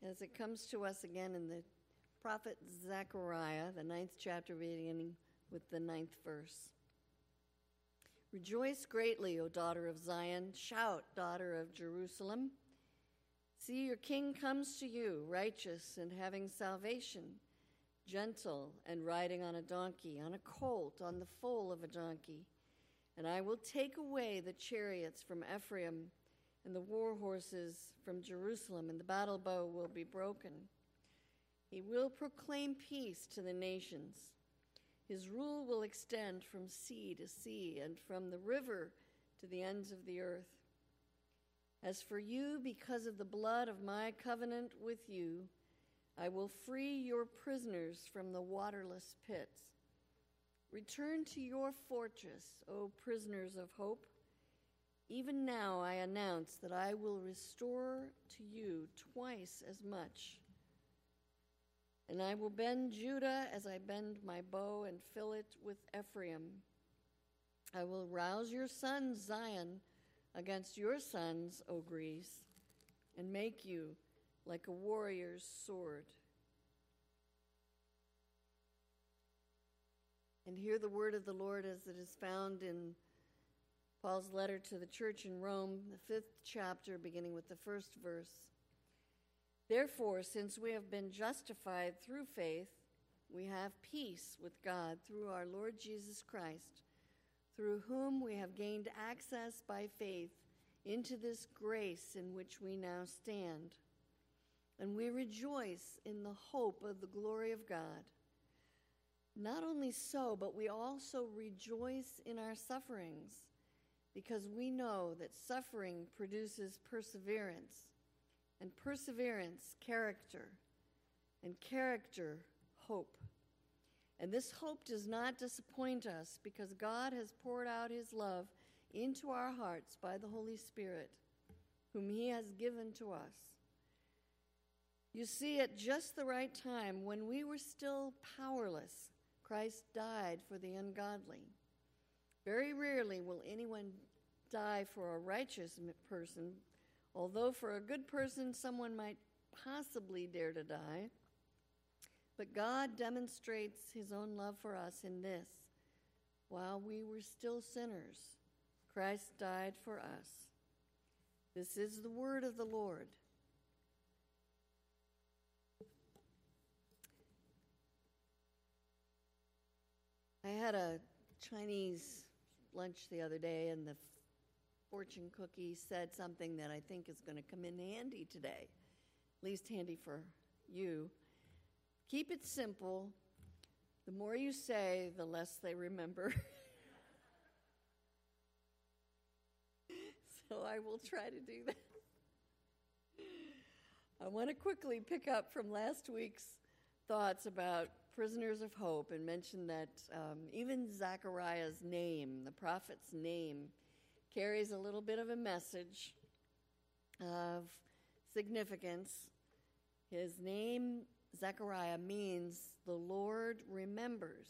as it comes to us again in the prophet Zechariah, the 9th chapter, beginning with the 9th verse. Rejoice greatly, O daughter of Zion. Shout, daughter of Jerusalem. See, your king comes to you, righteous and having salvation, gentle and riding on a donkey, on a colt, on the foal of a donkey. And I will take away the chariots from Ephraim and the war horses from Jerusalem, and the battle bow will be broken. He will proclaim peace to the nations. His rule will extend from sea to sea and from the river to the ends of the earth. As for you, because of the blood of my covenant with you, I will free your prisoners from the waterless pits. Return to your fortress, O prisoners of hope. Even now I announce that I will restore to you twice as much. And I will bend Judah as I bend my bow and fill it with Ephraim. I will rouse your son Zion against your sons, O Greece, and make you like a warrior's sword. And hear the word of the Lord as it is found in Paul's letter to the church in Rome, the 5th chapter, beginning with the 1st verse. Therefore, since we have been justified through faith, we have peace with God through our Lord Jesus Christ, through whom we have gained access by faith into this grace in which we now stand. And we rejoice in the hope of the glory of God. Not only so, but we also rejoice in our sufferings, because we know that suffering produces perseverance, and perseverance, character, and character, hope. And this hope does not disappoint us, because God has poured out his love into our hearts by the Holy Spirit, whom he has given to us. You see, at just the right time, when we were still powerless, Christ died for the ungodly. Very rarely will anyone die for a righteous person, although for a good person someone might possibly dare to die. But God demonstrates his own love for us in this: while we were still sinners, Christ died for us. This is the word of the Lord. I had a Chinese lunch the other day, and the fortune cookie said something that I think is going to come in handy today, at least handy for you. Keep it simple. The more you say, the less they remember. So I will try to do that. I want to quickly pick up from last week's thoughts about prisoners of hope and mention that even Zechariah's name, the prophet's name, carries a little bit of a message of significance. His name, Zechariah, means the Lord remembers.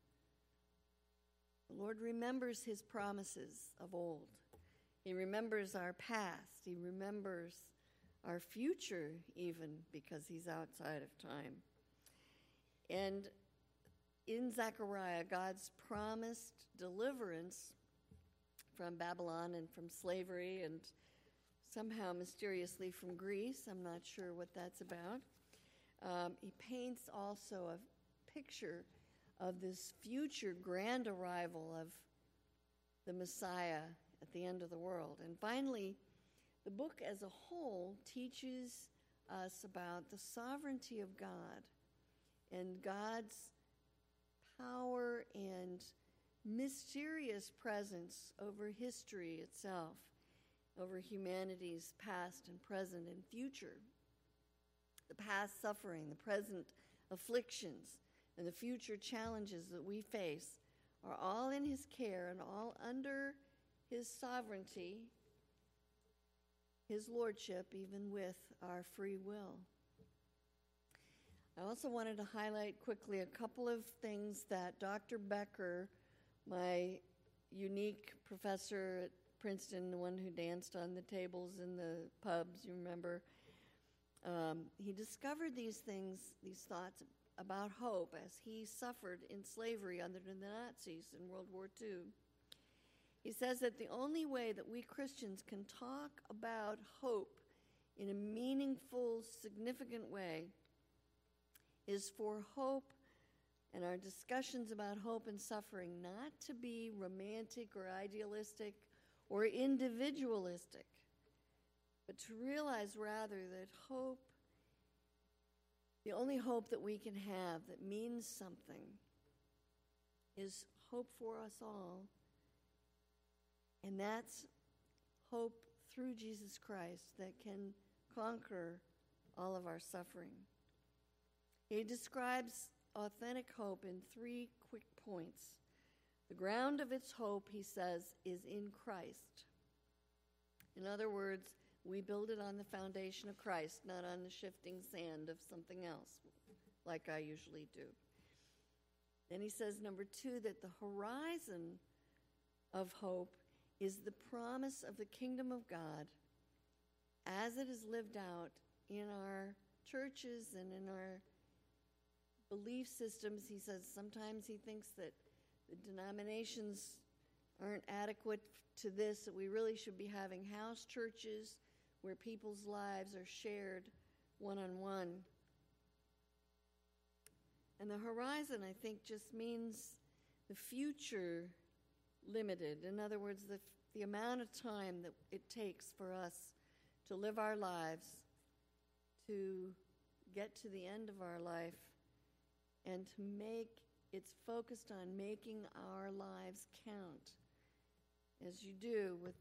The Lord remembers his promises of old. He remembers our past. He remembers our future even, because he's outside of time. And in Zechariah, God's promised deliverance from Babylon and from slavery and somehow mysteriously from Greece. I'm not sure what that's about. He paints also a picture of this future grand arrival of the Messiah at the end of the world. And finally, the book as a whole teaches us about the sovereignty of God and God's power and mysterious presence over history itself, over humanity's past and present and future. The past suffering, the present afflictions, and the future challenges that we face are all in his care and all under his sovereignty, his lordship, even with our free will. I also wanted to highlight quickly a couple of things that Dr. Becker, my unique professor at Princeton, the one who danced on the tables in the pubs, you remember, He discovered these things, these thoughts about hope as he suffered in slavery under the Nazis in World War II. He says that the only way that we Christians can talk about hope in a meaningful, significant way is for hope and our discussions about hope and suffering not to be romantic or idealistic or individualistic, but to realize rather that hope, the only hope that we can have that means something, is hope for us all. And that's hope through Jesus Christ that can conquer all of our suffering. He describes authentic hope in 3 quick points. The ground of its hope, he says, is in Christ. In other words, we build it on the foundation of Christ, not on the shifting sand of something else, like I usually do. Then he says, number 2, that the horizon of hope is the promise of the kingdom of God as it is lived out in our churches and in our belief systems. He says sometimes he thinks that the denominations aren't adequate to this, that we really should be having house churches where people's lives are shared one-on-one. And the horizon, I think, just means the future limited. In other words, the amount of time that it takes for us to live our lives, to get to the end of our life, and to it's focused on making our lives count, as you do with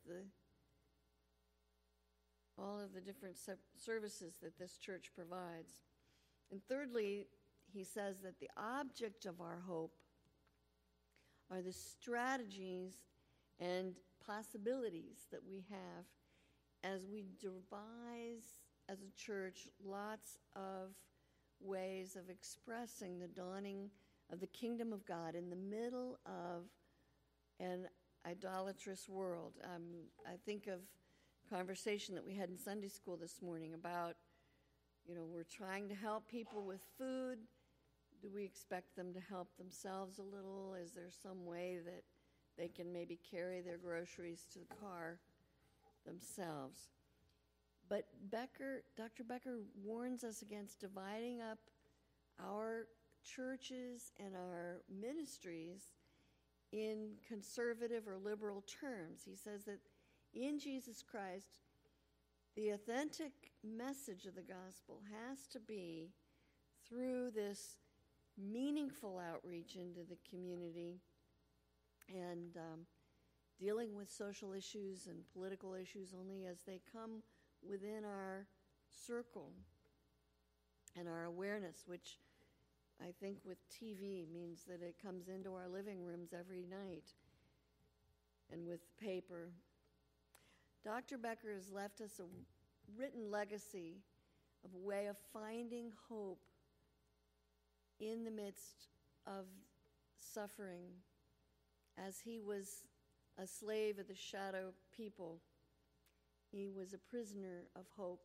all of the different services that this church provides. And thirdly, he says that the object of our hope are the strategies and possibilities that we have as we devise, as a church, lots of ways of expressing the dawning of the kingdom of God in the middle of an idolatrous world. I think of conversation that we had in Sunday school this morning about, we're trying to help people with food. Do we expect them to help themselves a little? Is there some way that they can maybe carry their groceries to the car themselves? But Dr. Becker warns us against dividing up our churches and our ministries in conservative or liberal terms. He says that in Jesus Christ, the authentic message of the gospel has to be through this meaningful outreach into the community and dealing with social issues and political issues only as they come within our circle and our awareness, which I think with TV means that it comes into our living rooms every night, and with paper. Dr. Becker has left us a written legacy of a way of finding hope in the midst of suffering, as he was a slave of the shadow people. He was a prisoner of hope.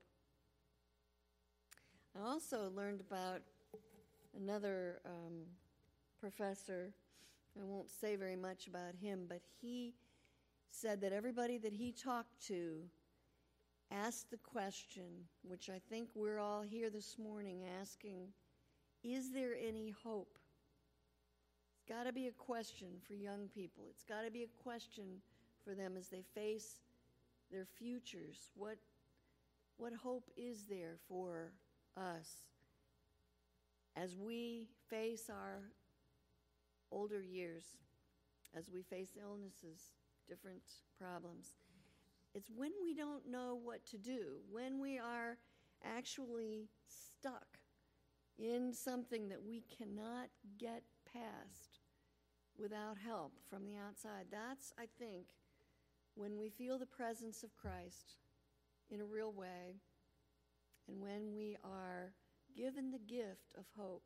I also learned about another professor. I won't say very much about him, but he said that everybody that he talked to asked the question, which I think we're all here this morning asking, is there any hope? It's got to be a question for young people. It's got to be a question for them as they face their futures. What hope is there for us as we face our older years, as we face illnesses, different problems? It's when we don't know what to do, when we are actually stuck in something that we cannot get past without help from the outside. That's, I think, when we feel the presence of Christ in a real way, and when we are given the gift of hope.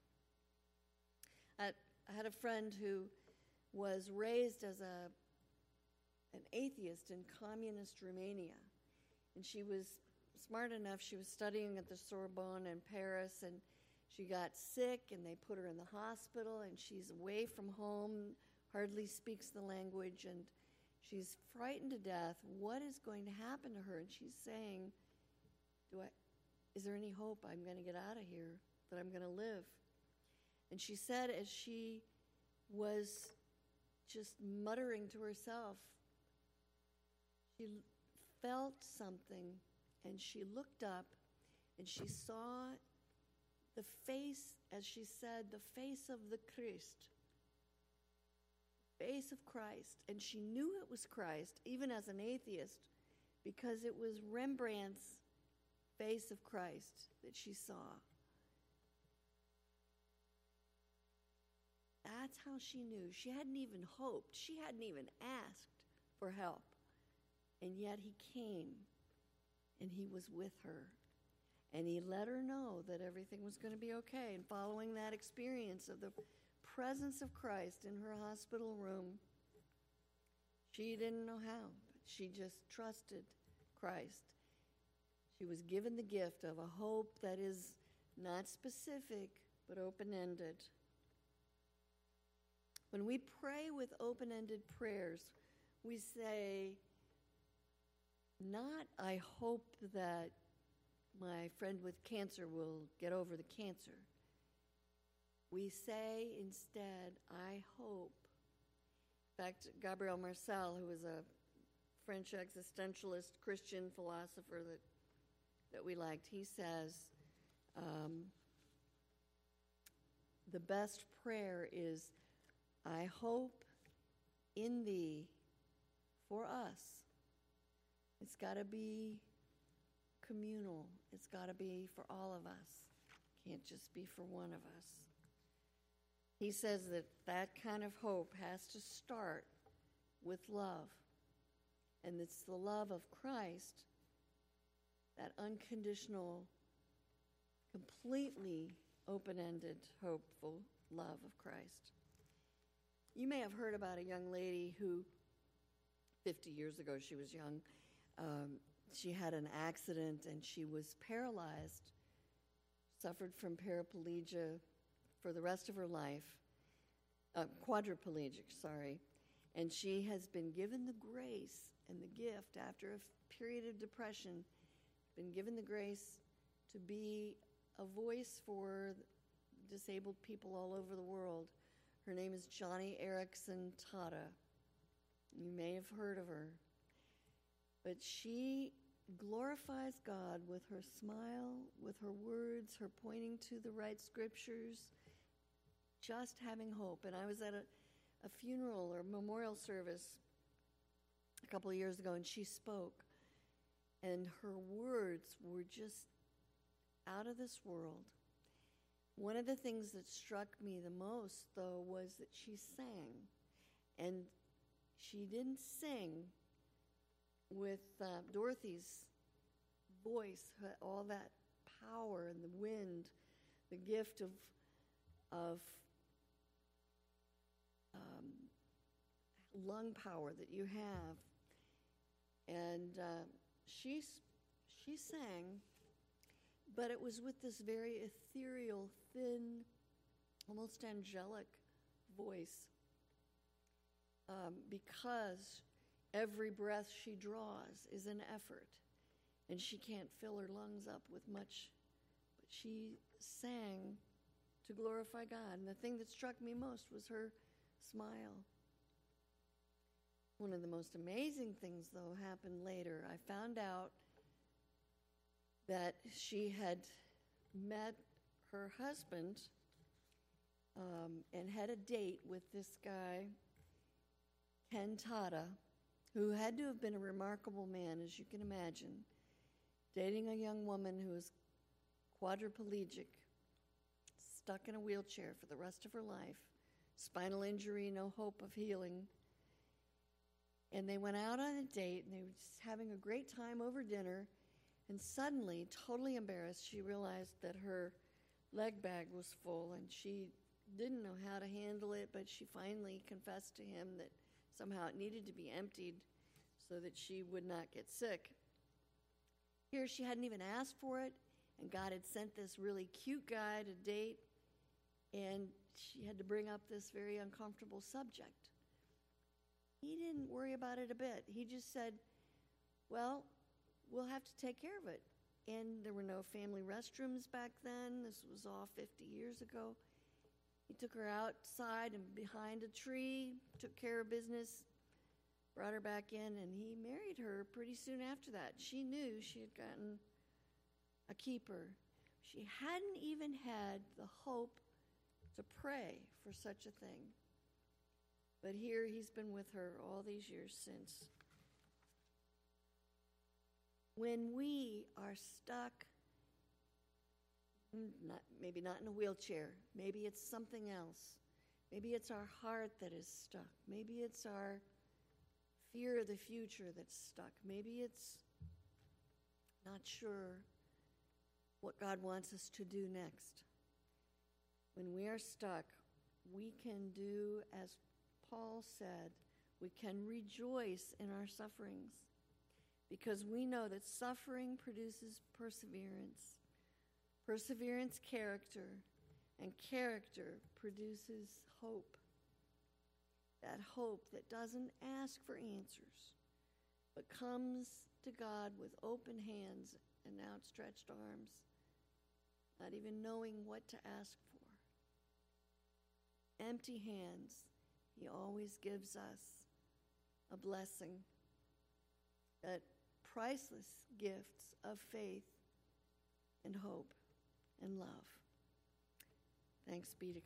I had a friend who was raised as an atheist in communist Romania, and she smart enough. She was studying at the Sorbonne in Paris, and she got sick, and they put her in the hospital, and she's away from home, hardly speaks the language, and she's frightened to death. What is going to happen to her? And she's saying, is there any hope I'm going to get out of here, that I'm going to live? And she said, as she was just muttering to herself, she felt something, and she looked up, and she saw the face, as she said, the face of the Christ, face of Christ. And she knew it was Christ, even as an atheist, because it was Rembrandt's face of Christ that she saw. That's how she knew. She hadn't even hoped. She hadn't even asked for help. And yet he came, and he was with her. And he let her know that everything was going to be okay. And following that experience of the presence of Christ in her hospital room, she didn't know how, but she just trusted Christ. She was given the gift of a hope that is not specific, but open-ended. When we pray with open-ended prayers, we say, not, I hope that my friend with cancer will get over the cancer. We say instead, I hope. In fact, Gabriel Marcel, who was a French existentialist Christian philosopher that we liked, he says, the best prayer is, I hope in thee for us. It's got to be communal. It's got to be for all of us. Can't just be for one of us. He says that kind of hope has to start with love. And it's the love of Christ, that unconditional, completely open-ended, hopeful love of Christ. You may have heard about a young lady who, 50 years ago, she was young, she had an accident and she was paralyzed, suffered from paraplegia for the rest of her life, quadriplegic, sorry. And she has been given the grace and the gift after a period of depression, been given the grace to be a voice for disabled people all over the world. Her name is Joni Eareckson Tada. You may have heard of her. But she glorifies God with her smile, with her words, her pointing to the right scriptures, just having hope. And I was at a funeral or memorial service a couple of years ago, and she spoke. And her words were just out of this world. One of the things that struck me the most, though, was that she sang. And she didn't sing with Dorothy's voice, all that power and the wind, the gift of lung power that you have. And she sang, but it was with this very ethereal, thin, almost angelic voice, because every breath she draws is an effort, and she can't fill her lungs up with much, but she sang to glorify God. And the thing that struck me most was her smile. One of the most amazing things, though, happened later. I found out that she had met her husband and had a date with this guy, Ken Tada, who had to have been a remarkable man, as you can imagine, dating a young woman who was quadriplegic, stuck in a wheelchair for the rest of her life, spinal injury, no hope of healing. And they went out on a date, and they were just having a great time over dinner, and suddenly, totally embarrassed, she realized that her leg bag was full, and she didn't know how to handle it, but she finally confessed to him that somehow it needed to be emptied so that she would not get sick. Here she hadn't even asked for it, and God had sent this really cute guy to date, and she had to bring up this very uncomfortable subject. He didn't worry about it a bit. He just said, well, we'll have to take care of it. And there were no family restrooms back then. This was all 50 years ago. He took her outside and behind a tree, took care of business, brought her back in, and he married her pretty soon after that. She knew she had gotten a keeper. She hadn't even had the hope to pray for such a thing. But here he's been with her all these years since. When we are stuck, maybe not in a wheelchair, maybe it's something else. Maybe it's our heart that is stuck. Maybe it's our fear of the future that's stuck. Maybe it's not sure what God wants us to do next. When we are stuck, we can do, as Paul said, we can rejoice in our sufferings because we know that suffering produces perseverance. Perseverance, character, and character produces hope. That hope that doesn't ask for answers, but comes to God with open hands and outstretched arms, not even knowing what to ask for. Empty hands, he always gives us a blessing, that priceless gifts of faith and hope and love. Thanks be to God.